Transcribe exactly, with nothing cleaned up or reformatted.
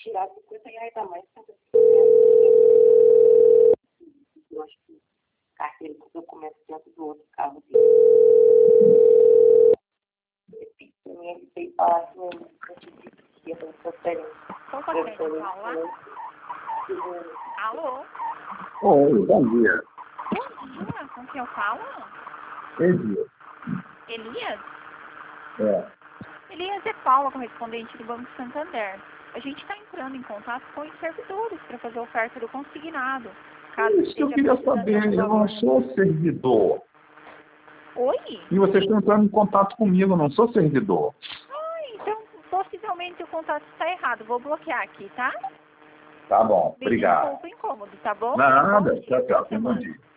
tirar cinquenta reais a mais para eu acho que carteira com documento dentro do outro carro dele. Ele veio falar que não conseguia fazer transferência. Qual que é, Paula? Alô? Oi, bom dia. Bom dia, com quem eu falo? Elias. Elias? É. Elias é Paula, correspondente do Banco Santander. A gente está entrando em contato com os servidores para fazer a oferta do consignado. Caso Isso que eu queria saber, eu não sou servidor. Oi? E vocês estão entrando em contato comigo, eu não sou servidor. Ah, então possivelmente o contato está errado. Vou bloquear aqui, tá? Tá bom, Pedindo obrigado. desculpa, incômodo, tá bom? Nada, Bom dia, tchau, tchau, boa tenha bom semana. dia.